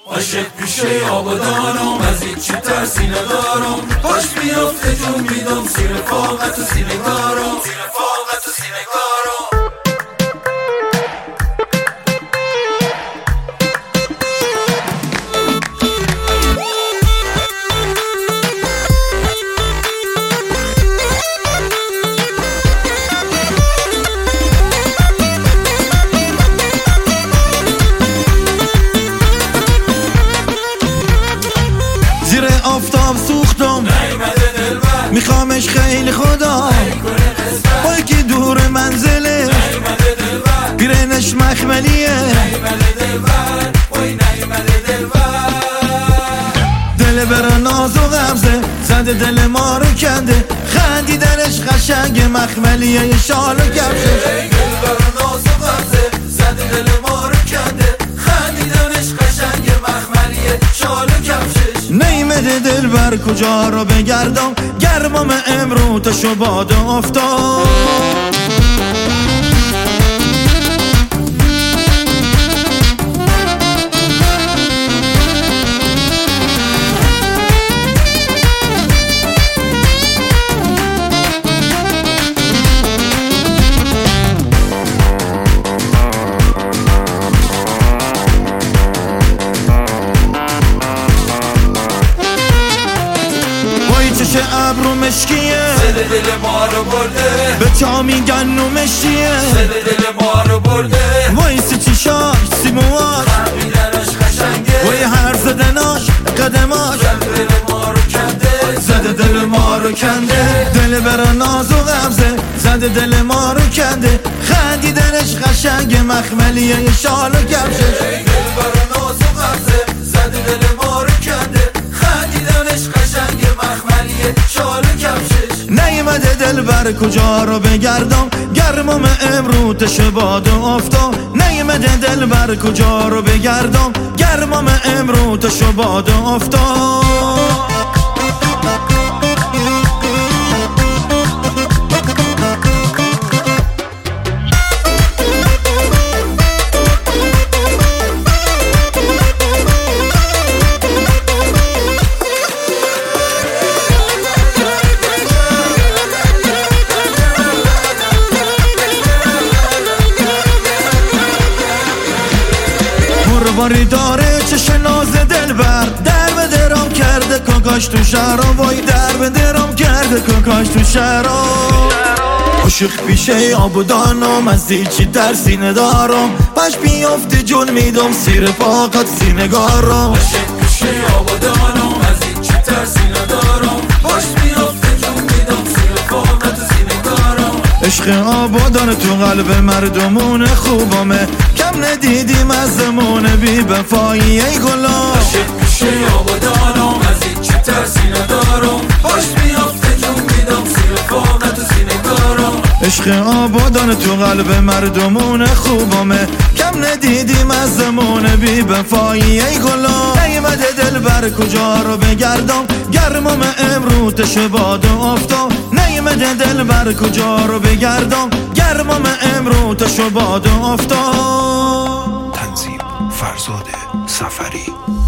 عاشق پیشه آبادانم، از هیچی ترسی ندارم. پاش میافته جون میدم زیر فاقت و سینگارم. زیر آفتاب سوختم میخوامش خیلی خدا، با یکی دور منزله پیرنش مخملیه. دل بر ناز و غمزه زده دل ما رو کنده، خندیدنش قشنگ مخملیه یه شال و کفشش. دل بر ناز و غمزه زده دل ما رو کنده، خندیدنش قشنگ مخملیه شال و کفشش. نیمده دل بر کجا رو بگردم، گرمام امرو تا شباد افتاد. چه ابرو مشکیه زده دل ما رو برده، به چا میگن نومشیه. زده دل ما رو برده، وایسی چیشاش سیمواش خمیدنش قشنگه، وای حرف زدناش قدماش زده دل ما رو کنده، زده دل ما رو کنده. دل بر ناز و غمزه زده دل ما رو کنده، خندیدنش قشنگ مخملیه یه شال و کفشش. دل بر ناز و غمزه زده دل ما رو کنده، خندیدنش قشنگ مخملیه شال و کفشش. نیمده دل بر کجا رو بگردم، گرمام امرو تا شباد افتاد. نیمده دل بر کجا رو بگردم، گرمام امرو تا شباد افتاد. باری داره چش ناز دل بر، در به درام کرده کاکاش تو شهرام. وای در به درام کرده کاکاش تو شهرام. عاشق پیشه آبادانم، از هیچی ترسی ندارم. پاش بیافته جون میدم زیر فاقت سینگارم. عاشق پیشه آبادانم، از هیچی ترسی ندارم. پاش بیافته جون میدم زیر فاقت سینگارم. عشق آبادان تو قلب مردمون خوبامه، کم ندیدیم از زمان بی وفایی ای گلا. عاشق پیشه آبادانم، از هیچی ترسی ندارم. پاش بیافته جون میدم زیر فاقت سینگارم. عشق آبادان تو قلب مردمون خوبامه، کم ندیدیم از زمان بی وفایی ای گلا. نیمده دل بر کجا رو بگردم، گرمام امرو تا شباد افتاد. نیمده دل بر کجا رو بگردم، گرمام امرو تا شباد افتاد. تنظیم فرزاد سفری.